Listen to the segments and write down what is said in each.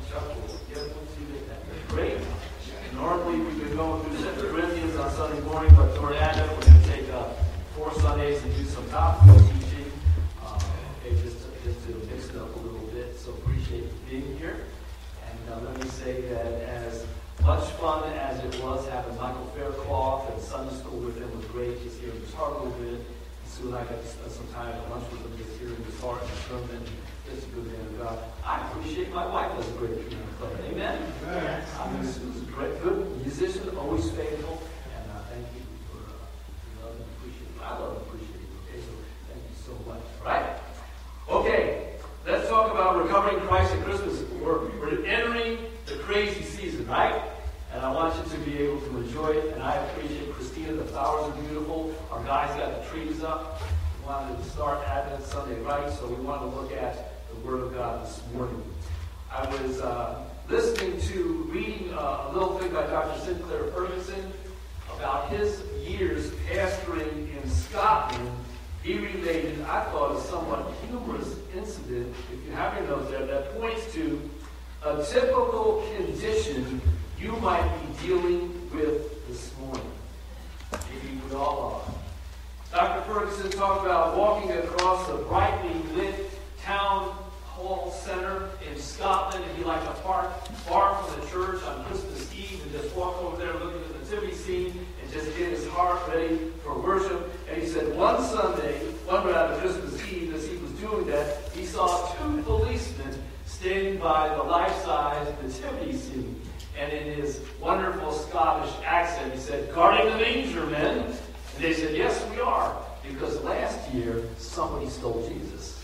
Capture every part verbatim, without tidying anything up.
chuckle. Yeah, we'll see that. Great. Normally we've been going through Second Corinthians on Sunday morning, but during Advent we're going to take uh, four Sundays and do some topical teaching. Uh, okay, just, just to mix it up a little bit. So appreciate you being here. And uh, let me say that as much fun as it was having Michael Faircloth and Sunday school with him was great, just hearing his heart a little bit. Sue and I got to spend some time at lunch with him, just hearing his heart and sermon. Just a good man of God. I appreciate my wife as a great piano player. Amen? Amen. I mean, Sue's a great, good musician, always faithful. And uh, thank you for uh, love and appreciate it. I love and appreciate it. Okay, so thank you so much. All right? Okay, let's talk about recovering Christ at Christmas. We're, we're entering the crazy season, right? And I want you to be able to enjoy it. And I appreciate Christina. The flowers are beautiful. Our guys got the trees up. We wanted to start Advent Sunday right, so we wanted to look at the Word of God this morning. I was uh, listening to, reading uh, a little thing by Doctor Sinclair Ferguson about his years pastoring in Scotland. He related, I thought, a somewhat humorous incident, if you have your notes there, that points to a typical condition you might be dealing with this morning. Maybe we all are. Doctor Ferguson talked about walking across a brightly lit town hall center in Scotland, and he liked to park far from the church on Christmas Eve and just walk over there looking at the nativity scene and just get his heart ready for worship. And he said one Sunday, one rather Christmas Eve, as he was doing that, he saw two policemen standing by the life-size nativity scene. And in his wonderful Scottish accent, he said, "Guarding the manger, men." And they said, "Yes, we are, because last year somebody stole Jesus."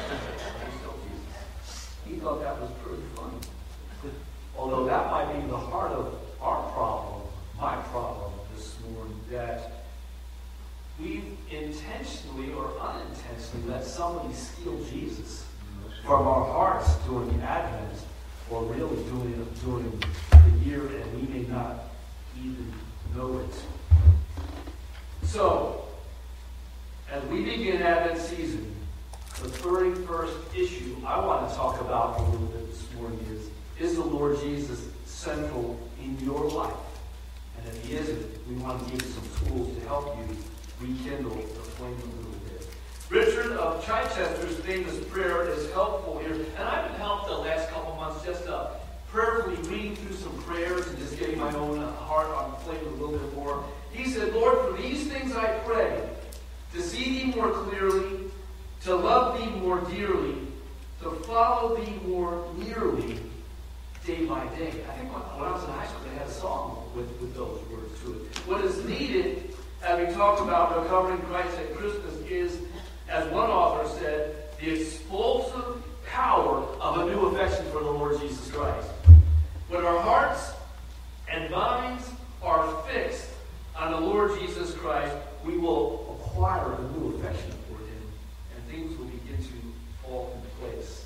He thought that was pretty funny. Although that might be the heart of our problem, my problem this morning, that we intentionally or unintentionally let somebody steal Jesus from our hearts during Advent, or really during, during the year, and we may not even know it. So, as we begin Advent season, the very first issue I want to talk about a little bit this morning is, is the Lord Jesus central in your life? And if he isn't, we want to give you some tools to help you rekindle the flame a little bit. Richard of Chichester's famous prayer is helpful here. And I've been helped the last couple months just uh, prayerfully reading through some prayers and just getting my own uh, heart on flame a little bit more. He said, "Lord, for these things I pray, to see thee more clearly, to love thee more dearly, to follow thee more nearly, day by day." I think when, when I was in high school, they had a song with, with those words to it. What is needed, as we talk about recovering Christ at Christmas, is, as one author said, the explosive power of a new affection for the Lord Jesus Christ. When our hearts and minds are fixed on the Lord Jesus Christ, we will acquire a new affection for him, and things will begin to fall into place.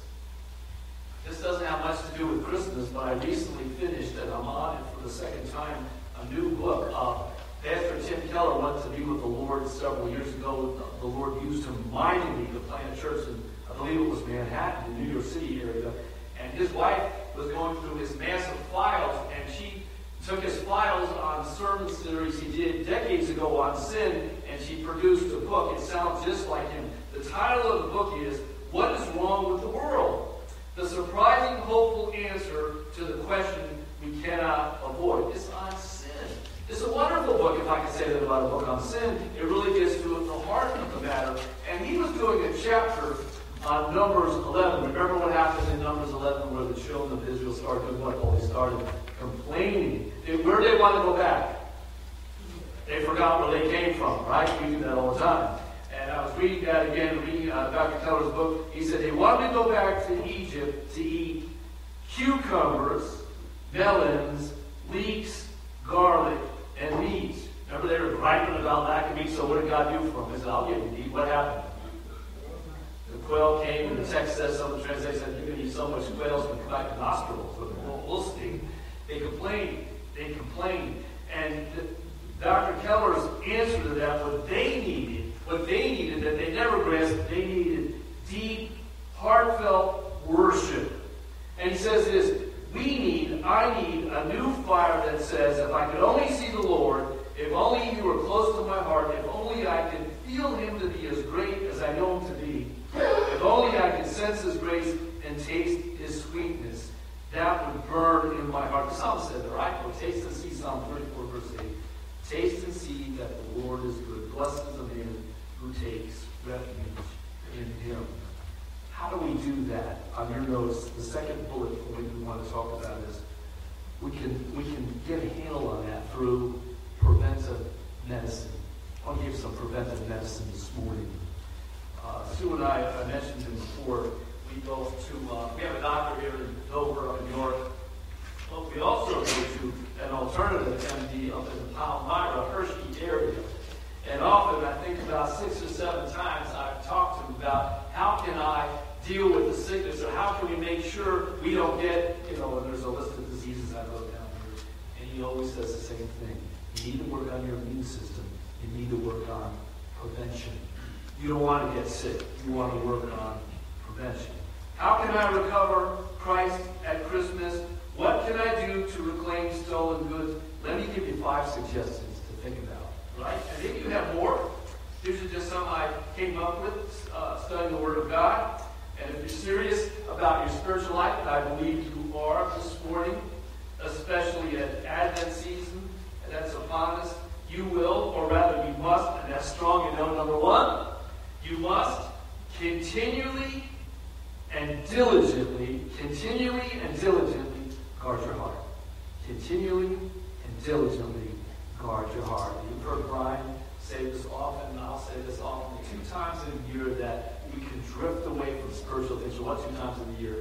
This doesn't have much to do with Christmas, but I recently finished, and I'm on it for the second time, a new book. Uh, Pastor Tim Keller went to be with the Lord several years ago. The Lord used him mightily to plant a church in, I believe it was Manhattan, the New York City area. And his wife was going through his massive files, and she took his files on sermon series he did decades ago on sin, and she produced a book. It sounds just like him. The title of the book is, "What is Wrong with the World? The Surprising Hopeful Answer to the Question We Cannot Avoid." It's on sin. It's a wonderful book, if I can say that about a book on sin. It really gets to the heart of the matter. And he was doing a chapter on Numbers eleven. Remember what happened in Numbers eleven, where the children of Israel started doing what? Well, they started complaining. They, where did they want to go back? They forgot where they came from, right? We do that all the time. And I was reading that again, reading uh, Doctor Keller's book. He said they wanted to go back to Egypt to eat cucumbers, melons, leeks, garlic, and meat. Remember, they were griping about lack of meat, so what did God do for them? He said, "I'll give you meat." What happened? The quail came, and the text says, some of the translations said, "You can eat so much quail, it's going to come back to nostrils." So we'll, we'll see. They complained. They complained. And the, Doctor Keller's answer to that, what they needed, what they needed that they never grasped, they needed deep, heartfelt worship. And he says this, says, if I could only see the Lord, if only you were close to my heart, if only I could feel him to be as great as I know him to be, if only I could sense his grace and taste his sweetness, that would burn in my heart. The psalmist said, all right, well, taste and see, Psalm thirty-four, verse eight. Taste and see that the Lord is good. Blessed is the man who takes refuge in him. How do we do that? On your notes, the second bullet point we want to talk about is we can we can get a handle on that through preventive medicine. I'll give some preventive medicine this morning. Uh, Sue and I, I mentioned him before, we go to, uh, we have a doctor here in Dover, up in New York. Well, we also go to an alternative M D up in the Palmyra, Hershey area. And often, I think about six or seven times, I've talked to him about how can I deal with the sickness, or how can we make sure we don't get, you know, and there's a list of diseases I wrote down here. And he always says the same thing. You need to work on your immune system. You need to work on prevention. You don't want to get sick. You want to work on prevention. How can I recover Christ at Christmas? What can I do to reclaim stolen goods? Let me give you five suggestions to think about. Right? And if you have more, these are just some I came up with uh, studying the Word of God. And if you're serious about your spiritual life, and I believe you are this morning, especially at Advent season, and that's upon us, you will, or rather you must, and that's strong, you know, number one, you must continually and diligently, continually and diligently guard your heart. Continually and diligently guard your heart. You've heard Brian say this often, and I'll say this often, two times in a year that we can drift away from spiritual things. So what two times in the year?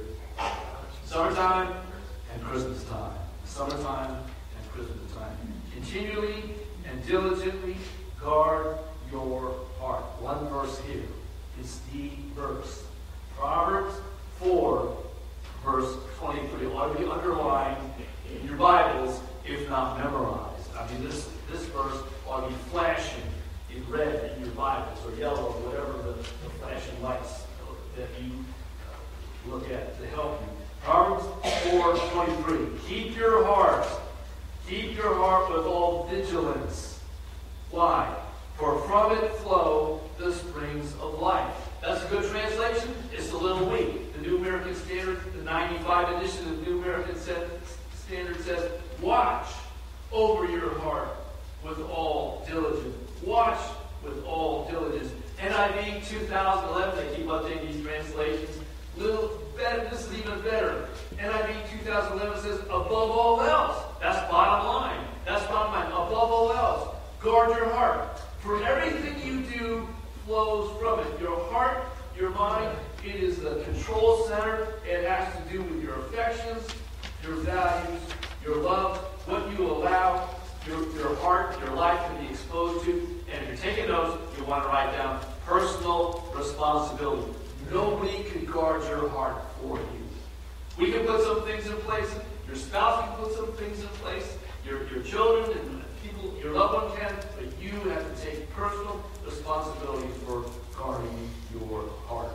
Summertime and Christmas time. Summertime and Christmas time. Continually and diligently guard your heart. One verse here is the verse. Proverbs four, verse twenty-three. It ought to be underlined in your Bibles, if not memorized. I mean, this, this verse ought to be flashing in red in your Bibles, or yellow, or whatever the, the flashing lights that you look at to help you. Proverbs four twenty-three. Keep your heart. Keep your heart with all vigilance. Why? For from it flow the springs of life. That's a good translation. It's a little weak. The New American Standard, the ninety-five edition of the New American Standard says, watch over your heart with all diligence. Watch with all diligence. N I V two thousand eleven, they keep updating these translations. Little better, this is even better. N I V two thousand eleven says, above all else. That's bottom line. That's bottom line. Above all else, guard your heart. For everything you do flows from it. Your heart, your mind, it is the control center. It has to do with your affections, your values, your love, what you allow your, your heart, your life to be exposed to. And if you're taking notes, you want to write down personal responsibility. Nobody can guard your heart for you. We can put some things in place. Your spouse can put some things in place. Your, your children and people, your loved one can. But you have to take personal responsibility for guarding your heart.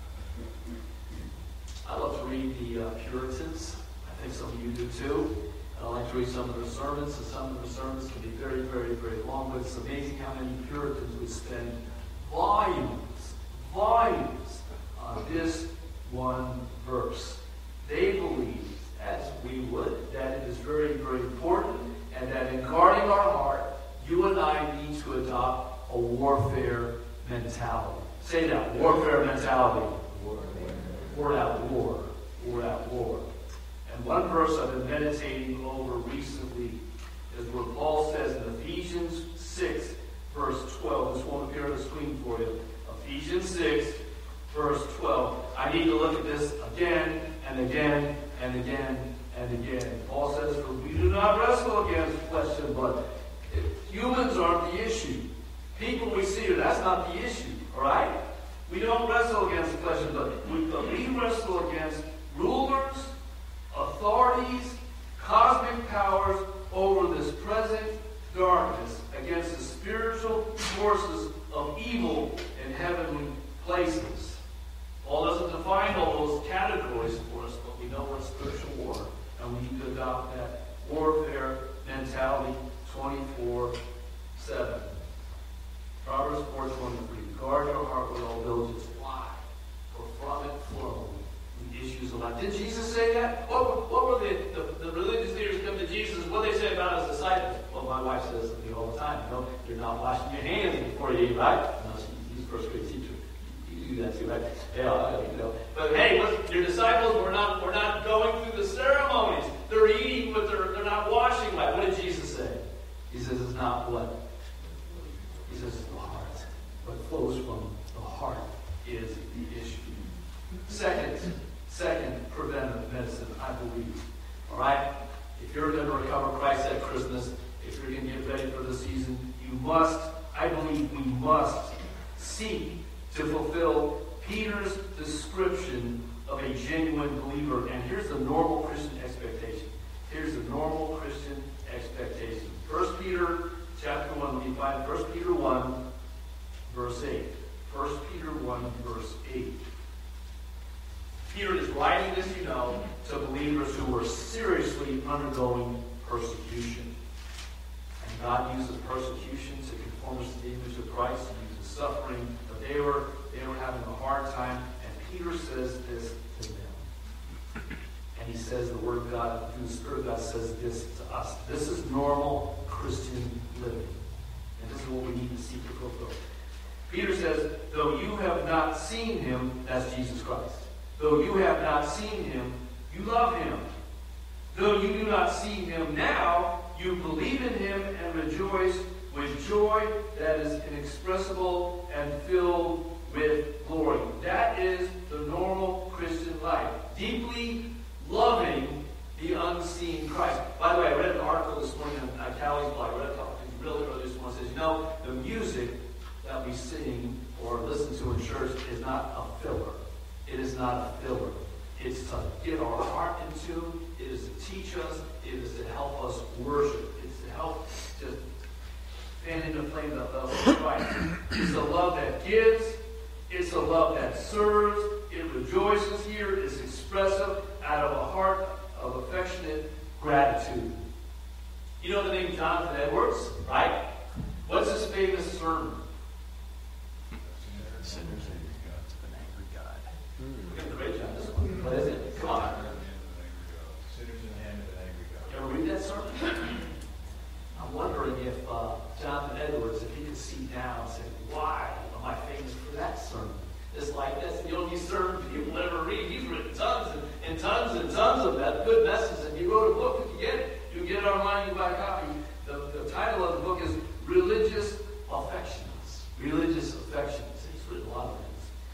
I love to read the uh, Puritans. I think some of you do too. I like to read some of their sermons, and some of the sermons can be very, very, very long, but it's amazing how many Puritans would spend volumes, volumes on this one verse. They believe, as we would, that it is very, very important, and that in guarding our heart, you and I need to adopt a warfare mentality. Say that, warfare mentality. Word out war. Word out war. And one verse I've been meditating over recently is where Paul says in Ephesians six, verse twelve. This won't appear on the screen for you. Ephesians six, verse twelve. I need to look at this again and again and again and again. Paul says, for we do not wrestle against flesh and blood. Humans aren't the issue. People we see, that's not the issue. All right? We don't wrestle against flesh and blood. We, but we wrestle against rulers, authorities, cosmic powers over this present darkness, against the spiritual forces of evil in heavenly places. Paul doesn't define all those categories for us, but we know we're in spiritual war, and we need to adopt that warfare mentality. Uh, did Jesus say that? What, what were the, the, the religious leaders come to Jesus? What did they say about his disciples? Well, my wife says to me all the time, you know, you're not washing your hands before you eat, right? No, she, she's a first grade teacher. You do that too, right? Yeah, you know. But hey, listen, your disciples were not, were not going through the ceremonies. They're eating, but they're, they're not washing right. What did Jesus say? He says it's not what? He says it's the heart. What flows from the heart is the issue. Second, second preventive medicine, I believe. All right? If you're going to recover Christ at Christmas, if you're going to get ready for the season, you must, I believe we must seek to fulfill Peter's description of a genuine believer. And here's the normal Christian expectation. Here's the normal Christian expectation. First Peter chapter one, let me find First Peter one, verse eight. First Peter one, verse eight. Peter is writing this, you know, to believers who were seriously undergoing persecution. And God uses persecution to conform us to the image of Christ. He uses suffering. But they were, they were having a hard time. And Peter says this to them. And he says the Word of God, through the Spirit of God, says this to us. This is normal Christian living. And this is what we need to seek to fulfill. Peter says, though you have not seen him, that's Jesus Christ. Though you have not seen him, you love him. Though you do not see him now, you believe in him and rejoice with joy that is inexpressible and filled with glory. That is the normal Christian life. Deeply loving the unseen Christ. By the way, I read an article this morning on Callie's blog. I read a couple things really early this morning. It says, you know, the music that we sing or listen to in church is not a filler. It is not a filler. It's to get our heart in tune. It is to teach us. It is to help us worship. It's to help just fan into the flame of the Christ. It's a love that gives. It's a love that serves. It rejoices here. It's expressive out of a heart of affectionate gratitude. You know the name Jonathan Edwards, right? What's his famous sermon? Sinners and an angry God. We're getting the great job this one. What is it? Come on. Sinners in the hand of an angry God. You ever read that sermon? I'm wondering if uh, Jonathan Edwards, if he could see down and say, why am I famous for that sermon? It's like this. You know, these sermons people never read. He's written tons and, and tons and tons of that good messages. And he wrote a book. If you get it, you get it online, you buy a copy. The, the title of the book is Religious Affections. Religious Affections. He's written a lot of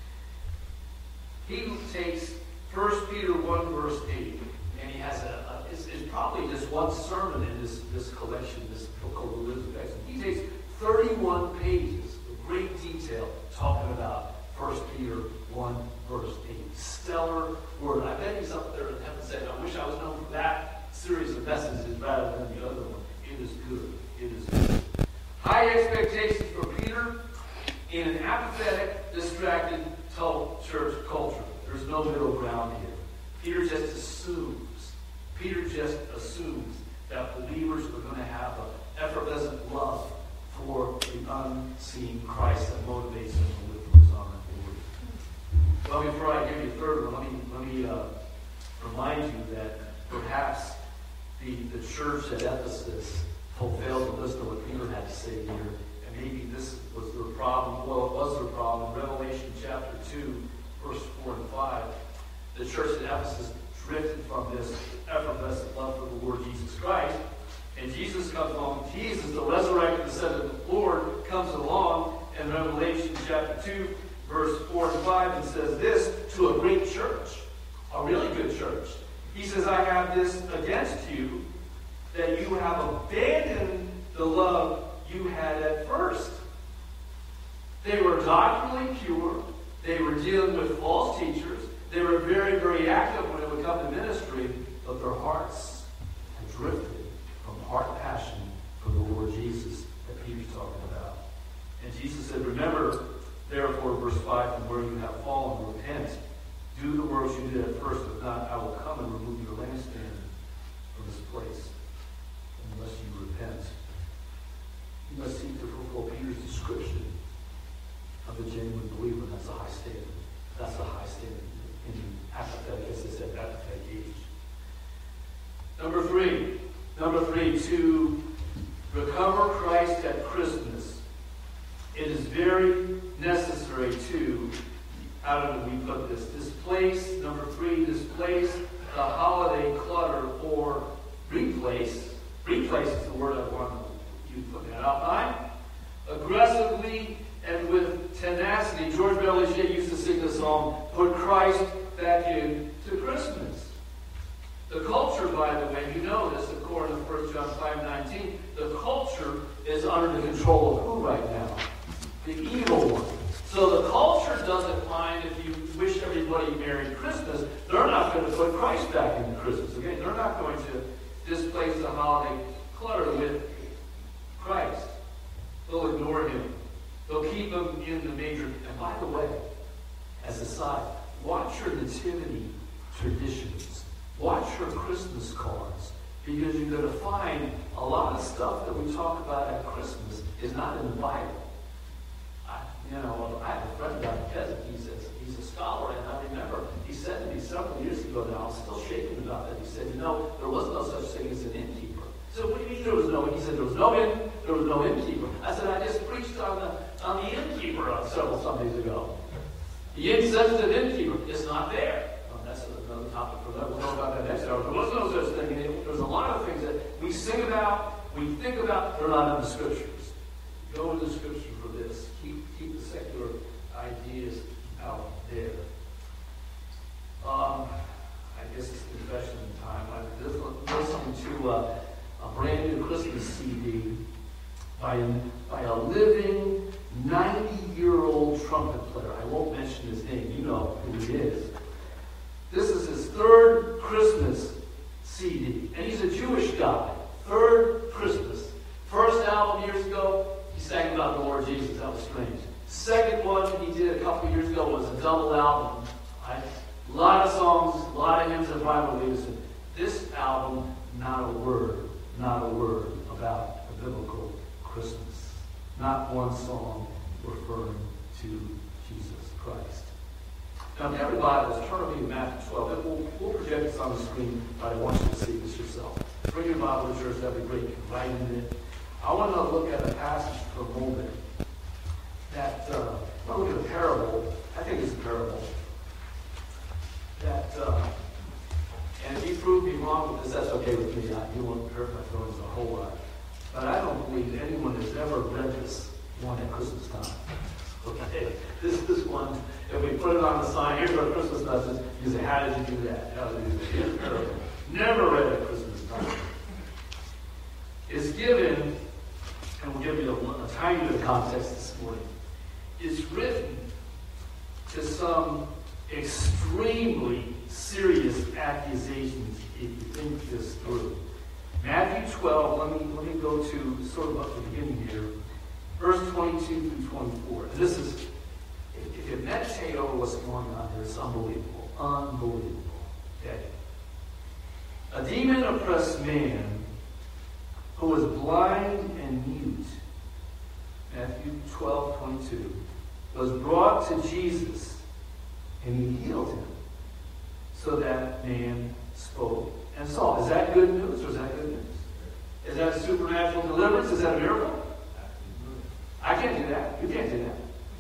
things. He takes First Peter one, verse eight, and he has a, a it's, it's probably just one sermon in this, this collection, this book called Religious Affections. He takes thirty-one pages of great detail talking about First Peter one, verse eight. Stellar word. I bet he's up there in heaven saying, I wish I was known for that series of messages rather than the other one. It is good. It is good. High expectations for Peter in an apathetic, distracted church culture. There's no middle ground here. Peter just assumes. Peter just assumes that believers are going to have an effervescent love for the unseen Christ that motivates them to live for his honor and glory. Well, before I give you a third one, let me, let me uh, remind you that perhaps the, the church at Ephesus fulfilled the list of what Peter had to say here. And maybe this was their problem. Well, it was their problem. In Revelation chapter two, verse four and five, the church at Ephesus drifted from this effervescent love for the Lord Jesus Christ. And Jesus comes along. Jesus, the resurrected, ascended Lord, comes along in Revelation chapter two, verse four and five, and says this to a great church, a really good church. He says, I have this against you, that you have abandoned the love you had at first. They were doctrinally pure. They were dealing with false teachers. They were very, very active when it would come to ministry, but their hearts had drifted from heart passion for the Lord Jesus that Peter's talking about. And Jesus said, remember, therefore, verse five, from where you have fallen, repent. Do the works you did at first. If not, I will come and remove your lampstand from this place, unless you repent. You must seek to fulfill Peter's description of the genuine believer. That's a high standard. That's a high standard. In apathetic, as I said, three, to recover Christ at Christmas, it is very necessary to, how do we put this, displace, number three, displace the holiday clutter, or replace, replace is the word I want you to put that outline, aggressively and with tenacity. George Belanger used to sing the song, put Christ back into Christmas. The culture, by the way, you know this, according to First John five nineteen, the culture is under the control of who right now? The evil one. So the culture doesn't mind if you wish everybody Merry Christmas. They're not going to put Christ back into Christmas. Again, they're not going to displace the holiday clutter with Christ. They'll ignore him. They'll keep him in the manger. And by the way, as a side, watch your nativity traditions. Watch your Christmas cards. Because you're going to find a lot of stuff that we talk about at Christmas is not in the Bible. I, you know, I have a friend down in Keswick. He says he's a scholar, and I remember he said to me several years ago now, I was still shaking about that. He said, you know, there was no such thing as an innkeeper. So what do you mean there was no? He said there was no inn, there was no innkeeper. I said I just preached on the on the innkeeper on several Sundays ago. The inn says it's an innkeeper. It's not there. Well, that's another topic for that. We'll talk about that next hour. There was no such thing. There's a lot of things that we sing about, we think about. They're not in the scriptures. Go to the scripture for this. Keep keep the secular ideas out there. Um, I guess it's confession time. I was listening to uh, a brand new Christmas C D by a, by a living ninety-year-old trumpet player. I won't mention his name. You know who he is. This is his third Christmas C D. And he's a Jewish guy. Third Christmas. First album years ago, he sang about the Lord Jesus. That was strange. Second one he did a couple years ago was a double album. Right? A lot of songs, a lot of hymns and Bible leaders. This album, not a word, not a word about a biblical Christmas. Not one song referring to Jesus Christ. Now, if everybody is turn to Matthew twelve, and we'll, we'll project this on the screen, but I want you to see this yourself. Bring your Bible to church, that'd be great. You can write in it. I want to look at a passage for a moment that, uh, I want to look at a parable. I think it's a parable. That, uh, and if you prove me wrong with this, that's okay with me. I, you won't hurt my feelings a whole lot. But I don't believe anyone has ever read this one at Christmas time. Okay? This is one, if we put it on the sign, here's our Christmas message, you say, how did you do that? How did you do that? Here's a parable. Never read at Christmas time. It's given, and we'll give you a, a tiny bit of context this morning. It's written to some extremely serious accusations if you think this through. Matthew twelve, let me let me go to sort of up the beginning here, verse twenty-two through twenty-four. And this is, if, if you meditate over what's going on here, it's unbelievable. Unbelievable. Okay. A demon-oppressed man who was blind and mute, Matthew twelve, twenty-two, was brought to Jesus, and he healed him. So that man spoke and saw. Is that good news or is that good news? Is that a supernatural deliverance? Is that a miracle? I can't do that. You can't do that.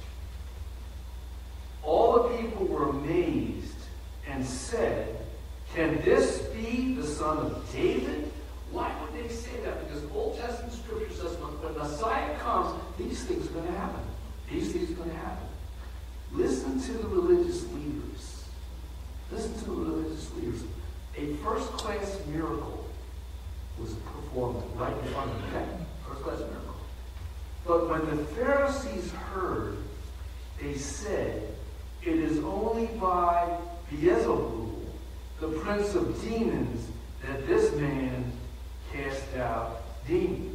All the people were amazed and said, can this be the son of David? Why would they say that? Because Old Testament Scripture says when Messiah comes, these things are going to happen. These things are going to happen. Listen to the religious leaders. Listen to the religious leaders. A first-class miracle was performed right in front of them. Okay? First-class miracle. But when the Pharisees heard, they said, it is only by Beelzebul, the prince of demons, that this man cast out demons.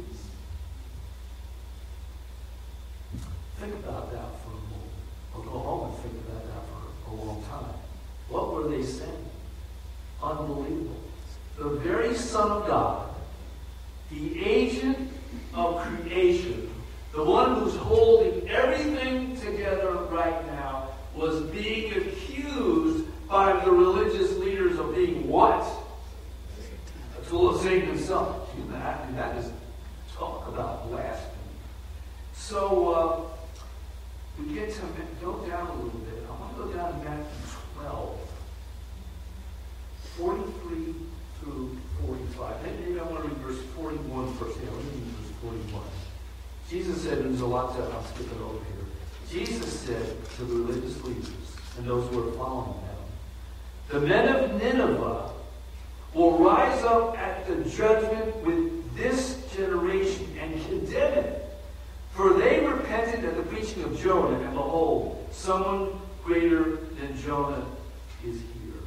Think about that for a moment. Or go home and think about that for a long time. What were they saying? Unbelievable. The very Son of God, the agent of creation, the one who's holding everything together right now, was being accused by the religious leaders of being what? A tool of Satan himself. Can you imagine? Matthew, that is talk about blasphemy. So uh, we get to go down a little bit. I want to go down to Matthew twelve, forty-three through forty-five. Maybe I want to read verse forty-one first. Yeah, let me read verse forty-one. Jesus said, and there's a lot that I'm skipping over here. Jesus said to the religious leaders and those who are following them, the men of Nineveh will rise up at the judgment with this generation and condemn it. For they repented at the preaching of Jonah, and behold, someone greater than Jonah is here.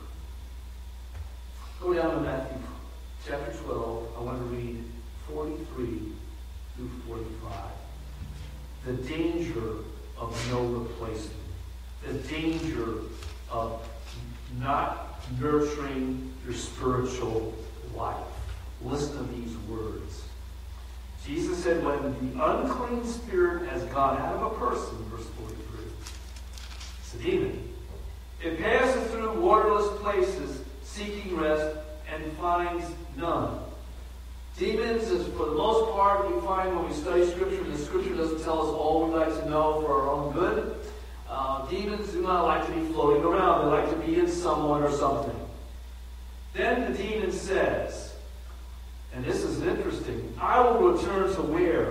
Go down to Matthew chapter twelve. I want to read forty-three through forty-five. The danger of no replacement. The danger of not nurturing your spiritual life. Listen to these words. Jesus said, when the unclean spirit has gone out of a person, verse forty-three, it's a demon. It passes through waterless places, seeking rest, and finds none. Demons is, for the most part, we find when we study Scripture, and the Scripture doesn't tell us all we like to know for our own good. Uh, demons do not like to be floating around. They like to be in someone or something. Then the demon says, and this is interesting, I will return to where?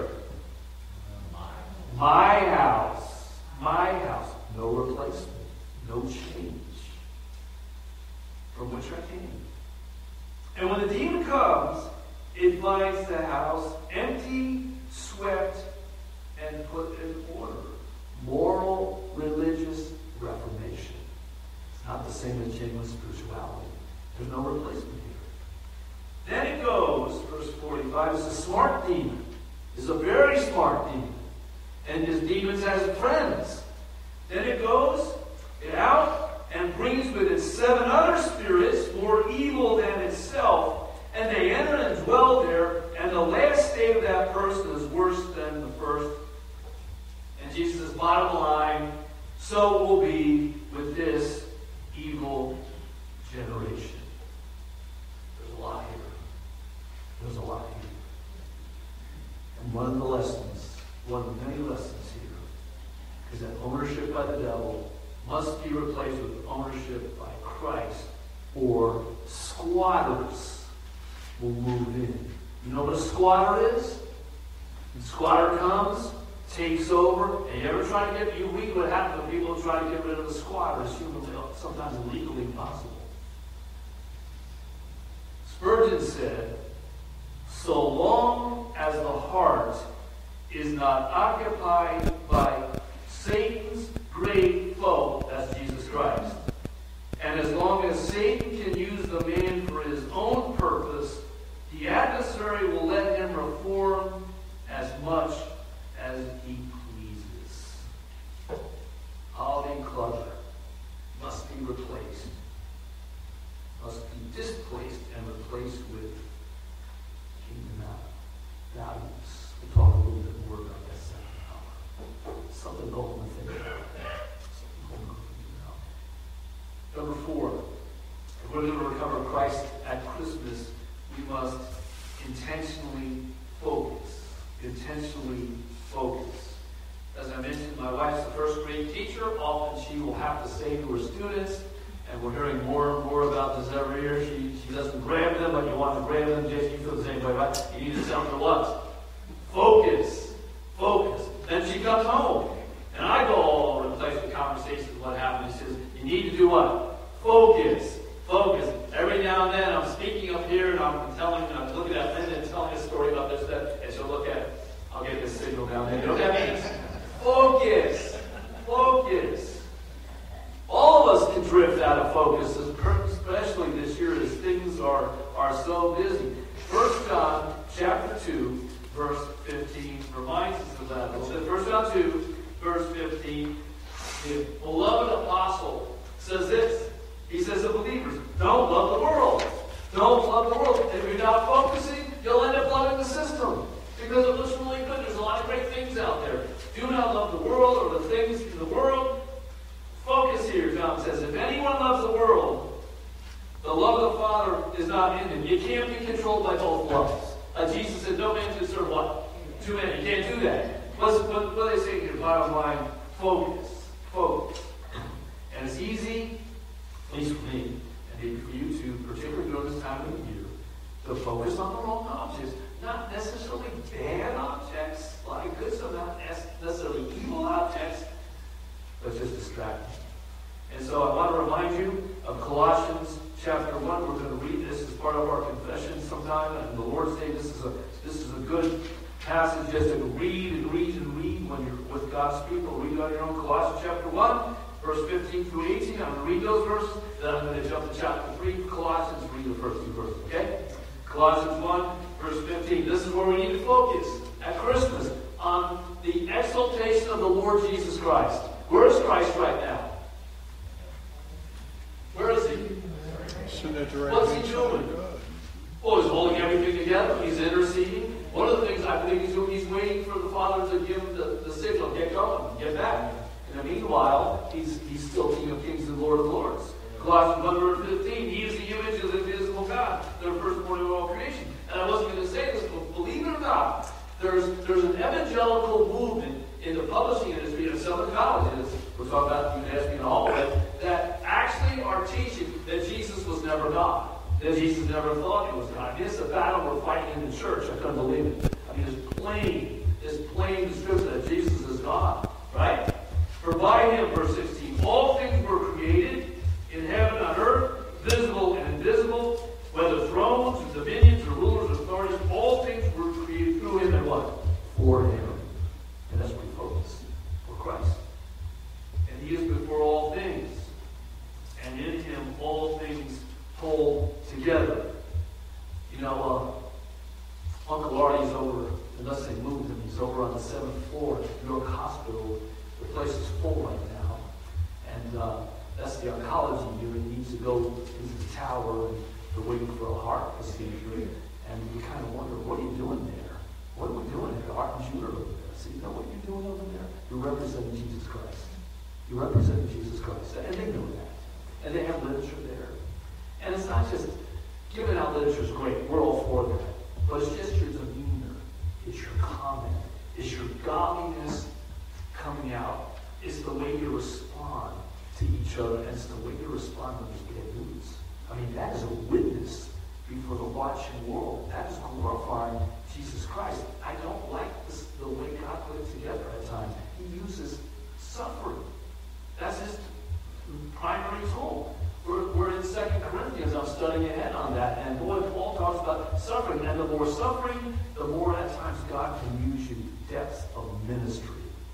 My house. My house. No replacement. No change from which I came. And when the demon comes, it finds the house empty, swept, and put in order. Moral, religious reformation. It's not the same as genuine spirituality. There's no replacement here. Then it goes, verse forty-five, it's a smart demon. It's a very smart demon. And his demons has friends. Then it goes it out and brings with it seven other spirits more evil than itself. And they enter and dwell there. And the last state of that person is worse than the first. And Jesus' bottom line, so it will be with this evil generation. There's a lot here. There's a lot here. And one of the lessons, one of the many lessons here, is that ownership by the devil must be replaced with ownership by Christ, or squatters will move in. You know what a squatter is? When a squatter comes, takes over, and you ever try to get, you read what happens when people try to get rid of the squatters, humanly, sometimes illegally impossible. Spurgeon said, so long as the heart is not occupied by Satan's great foe, that's Jesus Christ, and as long as Satan can use the man for his own purpose, the adversary will let him reform as much as he pleases. Holiday and clutter must be replaced, must be displaced and replaced with kingdom values. We'll talk a little bit more about that second hour. Something going to think about. Something going to think about. Number four, if we're going to recover Christ at Christmas, we must intentionally focus. Intentionally focus. As I mentioned, my wife's a first grade teacher. Often she will have to say to her students, and we're hearing more and more about this every year, she, she doesn't grab them, but you want to grab them. Jason, you feel the same way, right? You need to tell them what? Focus. Focus. Then she comes home. And I go all over the place with conversations, what happened. She says, you need to do what? Focus. Focus. Every now and then I'm speaking up here and I'm telling, I'm looking at Linda and telling a story about this, that, and she'll look at it. I'll get this signal down there. You know what that means? Focus. Focus. All of us can drift out of focus, especially this year as things are, are so busy. First John chapter two, verse fifteen reminds us of that. First John two, verse fifteen, the beloved apostle says this. He says to believers, don't love the world. Don't love the world. If you're not focusing, you'll end up loving the system. Because it looks really good. There's a lot of great things out there. Do not love the world or the things in the world. Focus here, John says. If anyone loves the world, the love of the Father is not in him. You can't be controlled by both loves. A Uh, Jesus said, no man can serve what? Two men. You can't do that. What's, what, what are they saying here? Bottom line, focus. Focus. And it's easy, at least for me, and maybe for you too, particularly during this time of the year, to focus on the wrong objects. Not necessarily bad objects, like good, so not necessarily evil objects, but just distracting. And so I want to remind you of Colossians chapter one. We're going to read this as part of our confession sometime, and the Lord's Day. This is a this is a good passage just to read and read and read when you're with God's people. Read on your own. Colossians chapter one, verse fifteen through eighteen. I'm going to read those verses. Then I'm going to jump to chapter three of Colossians. Read the first two verses. Okay? Colossians one, verse fifteen. This is where we need to focus at Christmas on the exaltation of the Lord Jesus Christ. Where is Christ right now? Where is he? What's he doing? Oh, he's holding everything together. He's interceding. One of the things I believe he's doing, he's waiting for the Father to give him the, the signal. Get going. Get back. And in the meanwhile, he's, he's still King of Kings and Lord of Lords. Colossians one, verse fifteen. He is the image of the invisible God, the firstborn of all creation. And I wasn't going to say this, but believe it or not, there's, there's an evangelical movement in the publishing industry at some of the colleges, we're talking about, you can ask me in a hallway, that actually are teaching that Jesus was never God. That Jesus never thought he was God. This is a battle we're fighting in the church. I couldn't believe it. I mean, it's plain, it's plain description that Jesus is God. Right? For by him, verse sixteen, all things were created in heaven and on earth, visible and invisible, whether thrones or dominions or rulers or authorities, all things were created through him and what? For him. And that's where we focus. For Christ. And he is before all things. And in him all things hold together. You know, uh, Uncle Artie's over, unless they moved him, he's over on the seventh floor at New York Hospital. The place is full right now. And uh, that's the oncology unit. He needs to go into the tower, and they're waiting for a heart procedure. And we kind of wonder, what are you doing there? What are we doing at the Heart and Junior over there? So you know what you're doing over there? You're representing Jesus Christ. You're representing Jesus Christ. And they know that. And they have literature there. And it's not just giving out literature is great. We're all for that. But it's just your demeanor. It's your comment. It's your godliness coming out. It's the way you respond to each other. And it's the way you respond when there's bad news. I mean, that is a witness before the watching world. That is glorifying Jesus Christ. I don't like this, the way God put it together at times. He uses suffering. That's his primary tool. We're, we're in Second Corinthians. I'm studying ahead on that. And boy, Paul talks about suffering. And the more suffering, the more at times God can use you. Depth of ministry.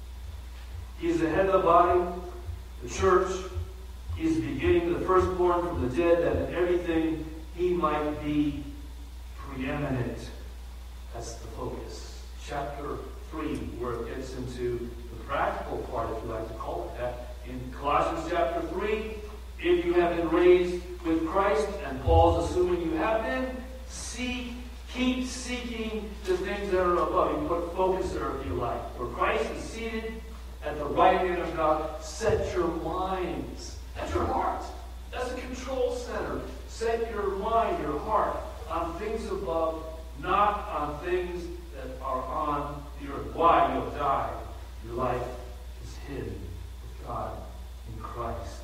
He's the head of the body, the church. He's the beginning, the firstborn from the dead, that in everything he might be preeminent. That's the focus. Chapter three, where it gets into the practical part, if you like to call it that. In Colossians chapter three, if you have been raised with Christ, and Paul's assuming you have been, seek, keep seeking the things that are above. You put focus there if you like. For Christ is seated at the right hand of God. Set your minds. That's your heart. That's a control center. Set your mind, your heart, on things above, not on things that are on the earth. Why? You have died. Your life is hidden with God in Christ.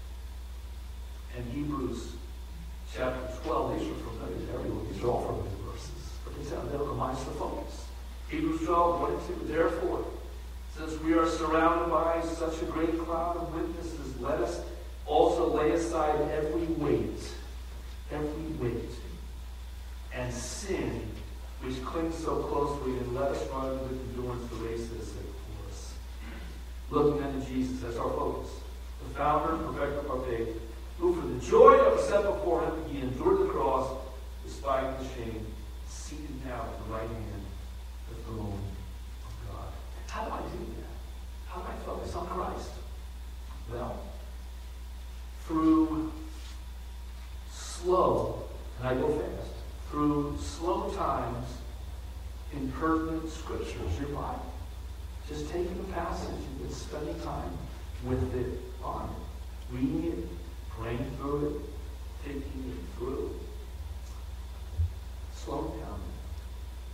And Hebrews chapter twelve, these are familiar to everyone. These are all familiar verses. But these are, they'll remind us to focus. Hebrews twelve, one and two. Therefore, since we are surrounded by such a great cloud of witnesses, let us also lay aside every weight, every weight, and sin which clings so closely, and let us run with endurance the race that is set before us. Looking unto Jesus, that's our focus. The founder and perfecter of our faith, who for the joy that was set before him, he endured the cross, despising the shame, seated now at the right hand of the throne of God. How do I do that? How do I focus on Christ? Well, through slow, and I go fast, through slow times in pertinent scriptures, your Bible. Just taking the passage and spending time with it on it. Reading it, praying through it, thinking it through. Slow down.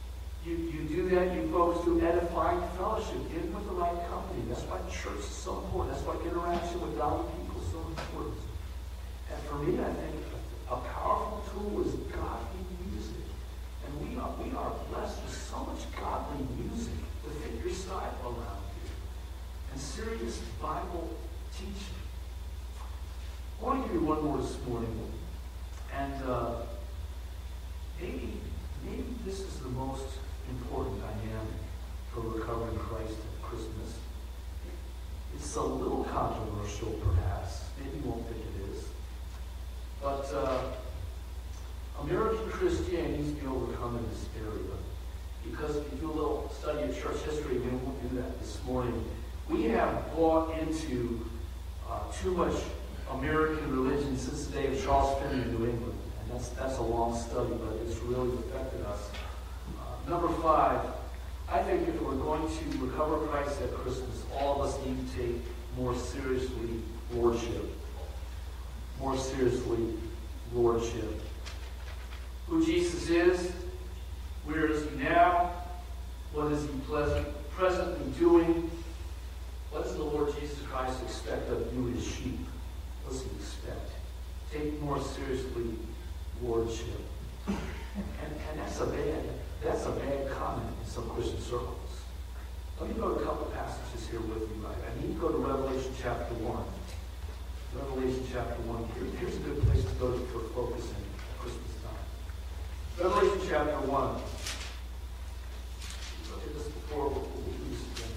get you folks to edifying fellowship, getting with the right company. That's why church is so important. That's why interaction with godly people is so important. And for me, I think a powerful tool is godly music. And we are, we are blessed with so much godly music to fit your style around here. And serious Bible teaching. I want to give you one more this morning. And uh, maybe, maybe this is the most important dynamic for recovering Christ at Christmas. It's a little controversial, perhaps. Maybe you won't think it is. But uh, American Christianity needs to be overcome in this area. Because if you do a little study of church history, we won't do that this morning. We have bought into uh, too much American religion since the day of Charles Finney in New England. And that's, that's a long study, but it's really affected us. Uh, number five, I think if we're going to recover Christ at Christmas, all of us need to take more seriously Lordship. More seriously Lordship. Who Jesus is, where is he now, what is he pleasant, presently doing, what does the Lord Jesus Christ expect of you as sheep? What does he expect? Take more seriously Lordship. And, and that's a bad, that's a bad comment in some Christian circles. Let me go to a couple of passages here with you. I, I need to go to Revelation chapter one. Revelation chapter one. Here, here's a good place to go to for focusing at Christmas time. Revelation chapter one. Look at this before we'll do this again.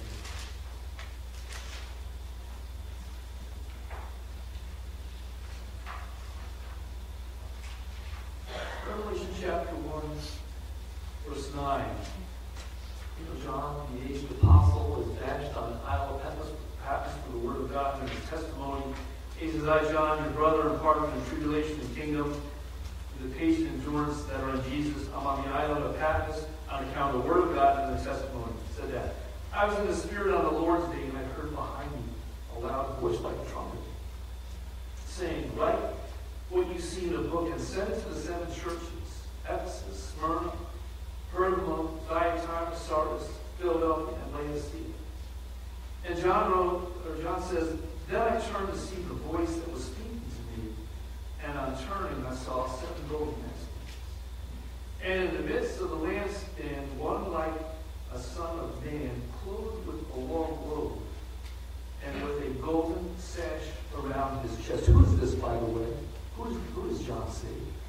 Revelation chapter one, verse nine. You know, John, the aged apostle, is banished on an isle of Patmos, Patmos for the word of God and his testimony. He says, I, John, your brother and partner in tribulation and kingdom, the patient endurance that are in Jesus. I'm on the island of Patmos on account of the word of God and the testimony. He said that. I was in the Spirit on the Lord's day, and I heard behind me a loud voice like a trumpet, saying, write what you see in a book and send it to the seven churches, Ephesus, Smyrna, Pergamum, Thyatira, Sardis, Philadelphia, and Laodicea. And John wrote, or John says, then I turned to see the voice that was speaking to me, and on turning I saw seven golden lampstands. And in the midst of the lampstand, one like a son of man, clothed with a long robe, and with a golden sash around his chest. Who is this, by the way? Who, is, who does John see?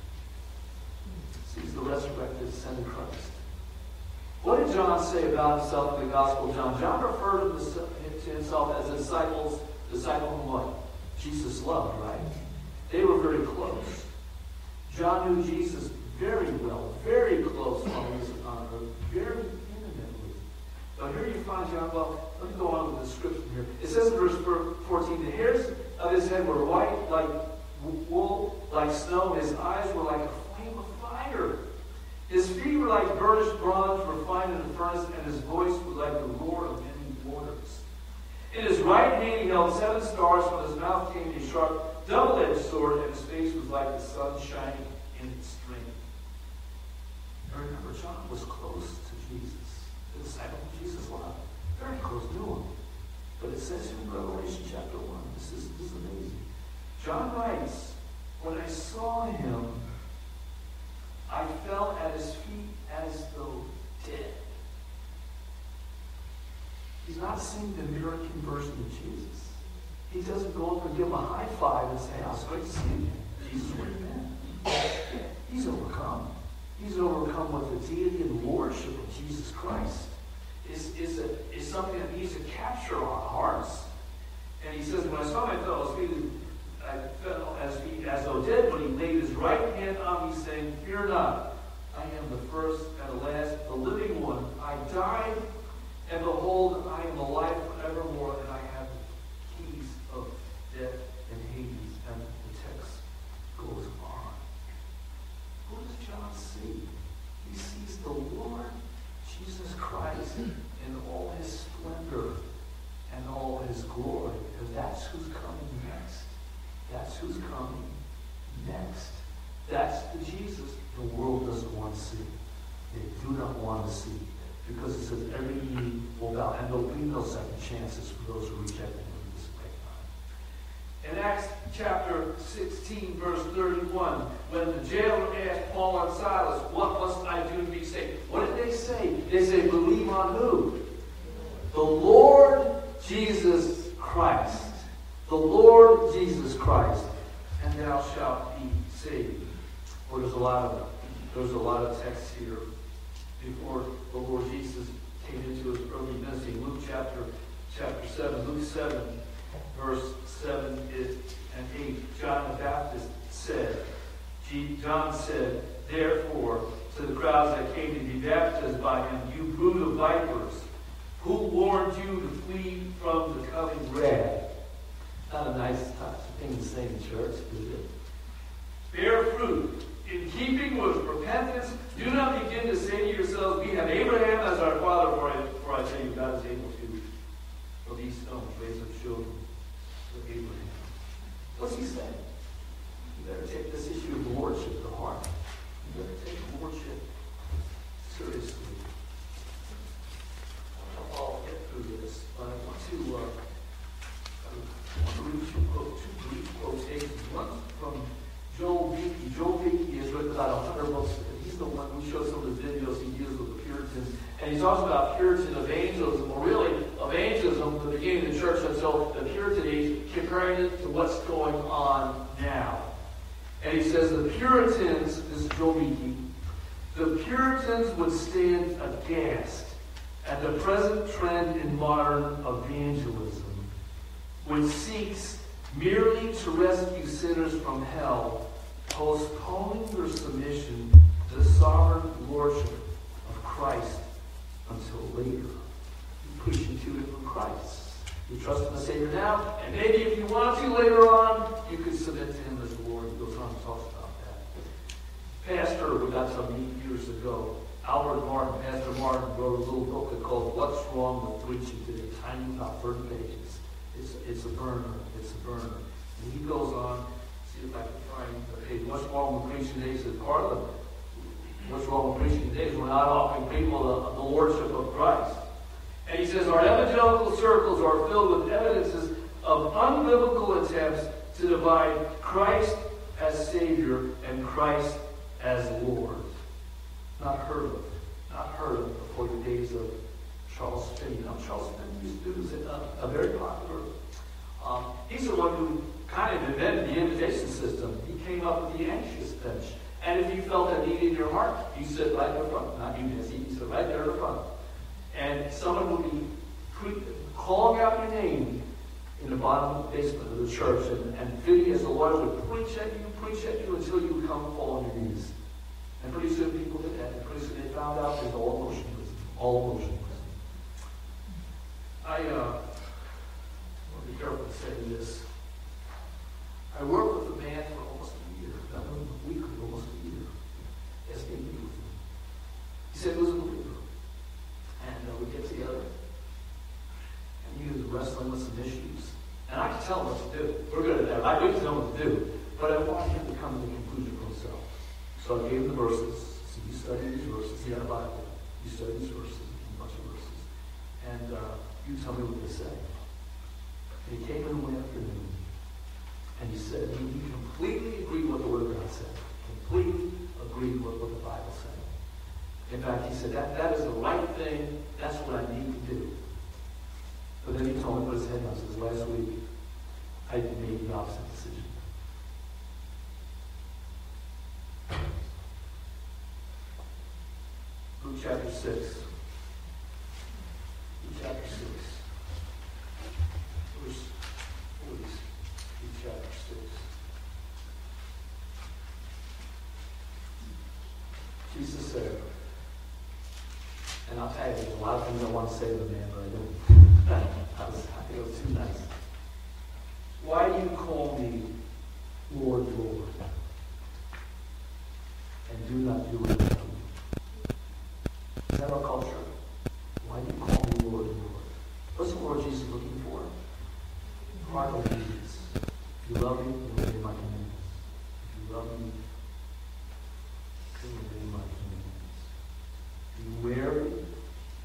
He's the resurrected ascended Christ. What did John say about himself in the Gospel of John? John referred to himself as a disciples, disciple whom what? Jesus loved, right? They were very close. John knew Jesus very well, very close while he was on earth, very intimately. But here you find John, well, let me go on with the description here. It says in verse fourteen, the hairs of his head were white like wool, like snow. His eyes were like a flame of fire. His feet were like burnished bronze refined in a furnace, and his voice was like the roar of many waters. In his right hand he held seven stars. From his mouth came a sharp, double-edged sword, and his face was like the sun shining in its strength. And remember, John was close to Jesus, the disciple Jesus loved. Very close, knew him. But it says in Revelation chapter one, this is, this is amazing. John writes, when I saw him, I fell at his feet as though dead. He's not seeing the American version of Jesus. He doesn't go up and give him a high five and say, oh, it's great to see you. Jesus, where you been? He's overcome. He's overcome with the deity and lordship of Jesus Christ. Is is a is something that needs to capture our hearts. And he says, when I saw him, I fell at his feet, I fell as feet as though dead, but he laid his right hand on me, saying, fear not, I am the first and the last, the living one. I died, and behold, I am alive forevermore, and I have the keys of death and Hades. And the text goes on. Who does John see? He sees the Lord Jesus Christ in all his splendor and all his glory, because that's who's coming next. That's who's coming next. That's the Jesus the world doesn't want to see. They do not want to see. because it says every knee will bow, and there'll be no second chances for those who reject him in this lifetime. In Acts chapter sixteen, verse thirty-one, when the jailer asked Paul and Silas, what must I do to be saved? What did they say? They say, believe on who? The Lord Jesus Christ. The Lord Jesus Christ, and thou shalt be saved. Well, there's a lot of there's a lot of text here before the Lord Jesus came into his early ministry. Luke chapter chapter seven, Luke seven, verse seven and eight. John the Baptist said, John said, therefore, to the crowds that came to be baptized by him, you brood of vipers, who warned you to flee from the coming wrath? Not a nice thing to say in church, is it? Bear fruit in keeping with repentance. Do not begin to say to yourselves, we have Abraham as our father, for I, for I tell you, God is able to, for these stones, raise up children to Abraham. What's he saying? You better take this issue of lordship to heart. You better take lordship seriously. I'll get through this, but I want to, uh, I want to read two, quote, two brief quotations. One from Joel Beakey. Joel Beakey has written about a hundred books. He's the one who shows some of the videos he used with the Puritans. And he talks about Puritan evangelism, or really evangelism from the beginning of the church until the Puritan age, comparing it to what's going on now. And he says the Puritans, this is Joel Beakey, the Puritans would stand aghast at the present trend in modern evangelism, which seeks merely to rescue sinners from hell, postponing their submission to the sovereign lordship of Christ until later. You preaching to it from Christ. You trust in the Savior now, and maybe if you want to later on, you can submit to him as Lord. He goes on and talks about that. Pastor, we got some eight years ago, Albert Martin, Pastor Martin, wrote a little book called What's Wrong with Preaching Today? Tiny, about thirty pages. It's, it's a burner. It's a burner. And he goes on, see if I can find the page. What's wrong with preaching today? He says, part of what's wrong with preaching today is we're not offering people the, the lordship of Christ. And he says, our evangelical circles are filled with evidences of unbiblical attempts to divide Christ as Savior and Christ as Lord. Not heard of. Not heard of before the days of Charles Finney. Now, Charles Finney used to be a, a very popular. Um, he's the one who kind of invented the invitation system. He came up with the anxious bench. And if you felt a need in your heart, you sit right in the front. Not you, Nancy. You sit right there in the front. And someone would be pre- calling out your name in the bottom basement of the church. And, and Finney, as the Lord, would preach at you, preach at you until you would come and fall on your knees. And pretty soon people did that. And pretty soon they found out there's all emotionalism. All emotionalism. I uh, want to be careful to say this. I worked with a man for almost a year. Not even a week, but almost a year. Asked me to meet with him. He said he was a believer. And uh, we get together. And he was wrestling with some issues. And I could tell him what to do. We're good at that. I didn't tell him what to do. But I wanted him to come to the conclusion for himself. So I gave him the verses. So you study these verses. He had a Bible. You study these verses. A bunch of verses. And uh, you tell me what they say. And he came in one afternoon. And he said, he completely agreed with what the Word of God said. Completely agreed with what the Bible said. In fact, he said, that, that is the right thing. That's what I need to do. But then he told me, put his head down. He says, last week, I made the opposite decision. Luke chapter six. Luke chapter six. Verse forty. Luke chapter six. Jesus said, and I'll tell you, there's a lot of things I want to say to the man, but I don't. I, was, I think it was too nice. Why do you call me Lord, Lord, and do not do what I do? Is that our culture? Why do you call me Lord, Lord? What's the Lord Jesus looking for? Heart obedience. If you love me, you'll obey my commandments. If you love me, you'll obey my commandments. Be wary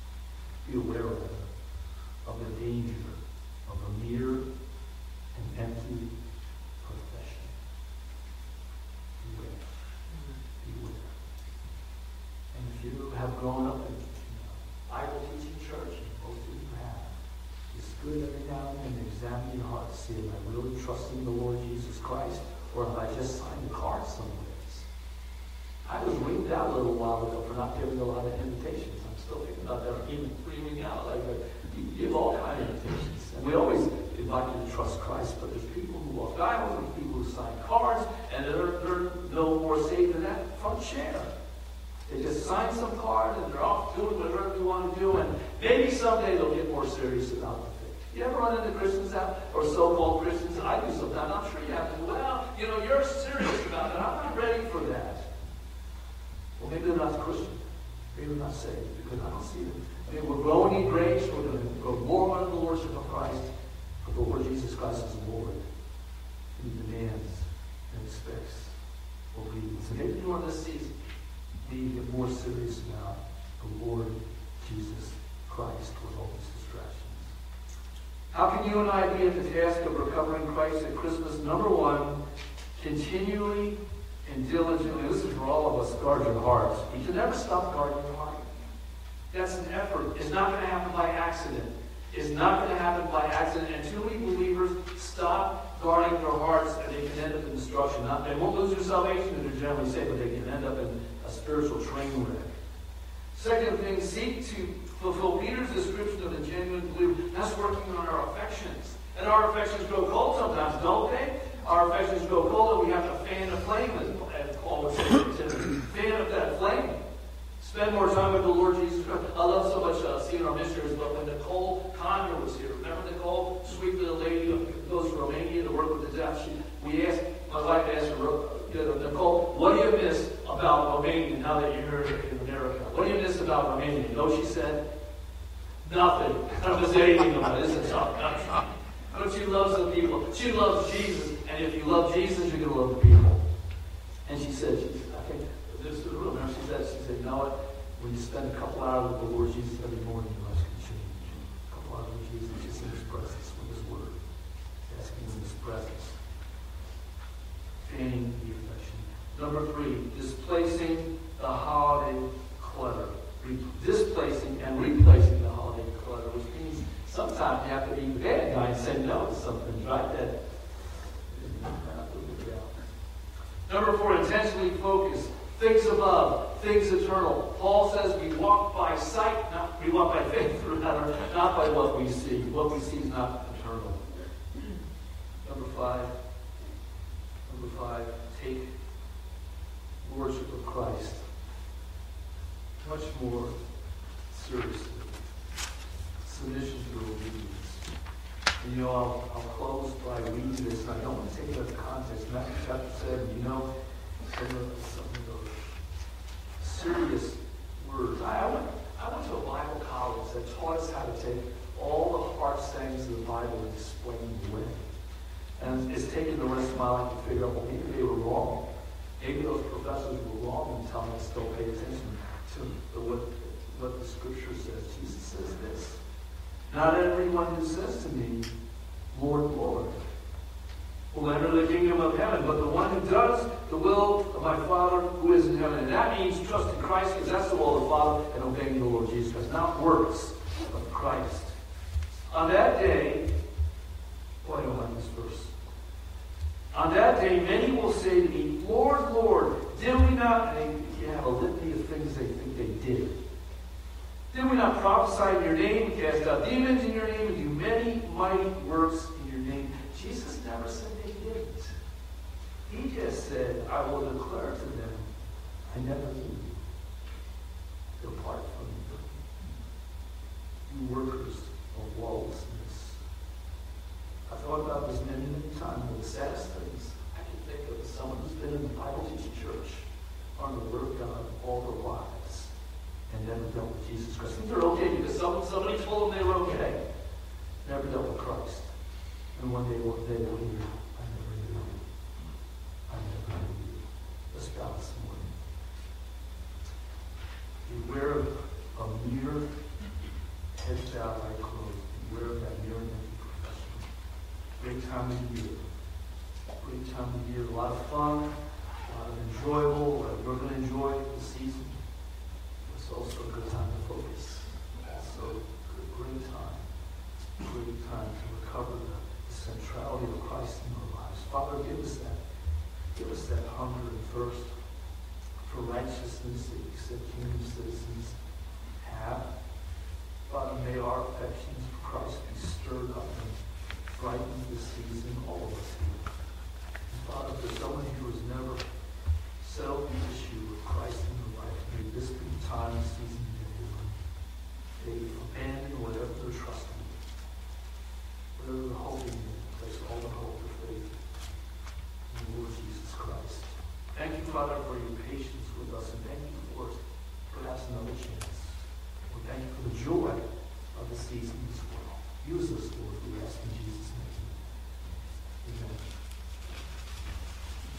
have grown up in Bible teaching church, and most of you have. It's good every now and then to examine your heart, see if I really trusting the Lord Jesus Christ, or if I just signed a card somewhere. I was winged out a little while ago for not giving a lot of invitations. I'm still thinking about that, even freaking out. Like, you give all kinds of invitations. And we always invite you to trust Christ, but there's people who walk Bibles, there's people who sign cards, and they're, they're no more saved than that front chair. They just sign some card, and they're off doing whatever they want to do, and maybe someday they'll get more serious about the faith. You ever run into Christians out, or so-called Christians? I do sometimes. I'm sure you have to. Well, you know, you're serious about it. I'm not ready for that. Well, maybe they're not Christian. Maybe they're not saved, because I don't see them. Maybe we're growing in grace. We're going to grow more under the Lordship of Christ. But the Lord Jesus Christ is Lord. He demands and expects obedience. And maybe during this season, we need to get more serious about the Lord Jesus Christ with all these distractions. How can you and I be at the task of recovering Christ at Christmas? Number one, continually and diligently, this is for all of us, guard your hearts. You can never stop guarding your heart. That's an effort. It's not going to happen by accident. It's not going to happen by accident. And too many believers stop guarding their hearts, and they can end up in destruction. Not, they won't lose their salvation, as they're generally say, but they can end up in a spiritual train wreck. Second thing, seek to fulfill Peter's description of a genuine believer. That's working on our affections. And our affections grow cold sometimes, don't they? Our affections grow cold, and we have to fan the flame, as Paul would say to Timothy. Fan up that flame. Spend more time with the Lord Jesus Christ. I love so much uh, seeing our missionaries, but when Nicole Conner was here, remember Nicole, sweet little lady who goes to Romania to work with the deaf? She, we asked, my wife asked her, you know, Nicole, what do you miss about Romania now that you're here in America? What do you miss about Romania? You know what she said? Nothing. I don't miss anything about it. It's a tough country. But she loves the people. She loves Jesus. And if you love Jesus, you're going to love the people. And she said, she, I think, this is the room. Now she said, she said, you know what? When you spend a couple hours with the Lord Jesus every morning, your life can change. A couple hours with Jesus, just in His presence, with His Word. Asking in His presence. Fanning the affection. Number three, displacing the holiday clutter. Re- displacing and replacing the holiday clutter, which means sometimes you have to be the bad guy and say no to something, right? That Number four, intentionally focus. Things above, things eternal. Paul says we walk by sight, not we walk by faith, rather, not by what we see. What we see is not eternal. Number five, number five, take worship of Christ much more seriously. Submission to obedience. And you know, I'll, I'll close by reading this, and I don't want to take it out of context. Matthew chapter seven, you know, some of, some of those serious words. I, I, went, I went to a Bible college that taught us how to take all the hard sayings of the Bible and explain them away. And it's taken the rest of my life to figure out, well, maybe they were wrong. Maybe those professors were wrong in telling us don't pay attention to the, what, what the Scripture says. Jesus says this. Not everyone who says to me, Lord, Lord, will enter the kingdom of heaven, but the one who does the will of my Father who is in heaven. And that means trusting Christ, because that's the will of the Father, and obeying the Lord Jesus Christ, not works of Christ. On that day, boy, I don't like this verse. On that day, many will say to me, Lord, Lord, did we not? And they, you have a litany of things they think they did. Did we not prophesy in your name, cast out demons in your name, and do many mighty works in your name? Jesus never said they didn't. He just said, I will declare to them, I never knew you. Depart from me, you workers of lawlessness. I thought about this many, many times. One of the saddest things I can think of is someone who's been in the Bible teaching church on the Word of God all their lives and never dealt with Jesus Christ. Think they're okay because some, somebody told them they were okay. Never dealt with Christ. And one day, one day, they'll hear, I never knew you. I never knew you. Let's bow this morning. Beware of a mere head bowed, eye closed. Beware of that mere empty profession. Great time of year. Great time of year. A lot of fun. A lot of enjoyable. Uh, we're going to enjoy the season. Let's It's also a good time to focus. Also a great time, great time to recover the, the centrality of Christ in our lives. Father, give us that. Give us that hunger and thirst for righteousness that you said kingdom citizens have. Father, may our affections for Christ be stirred up and brighten this season, all of us here. And Father, for someone who has never settled the issue of Christ in their life, may this be the time and season that they abandon whatever they're trusting, whatever they're hoping in, place all the hope of faith in the Lord Jesus Christ. Thank you, Father, for your patience with us, and thank you for perhaps another chance. We thank you for the joy of the season as well. Use us, Lord, we ask in Jesus' name. Amen.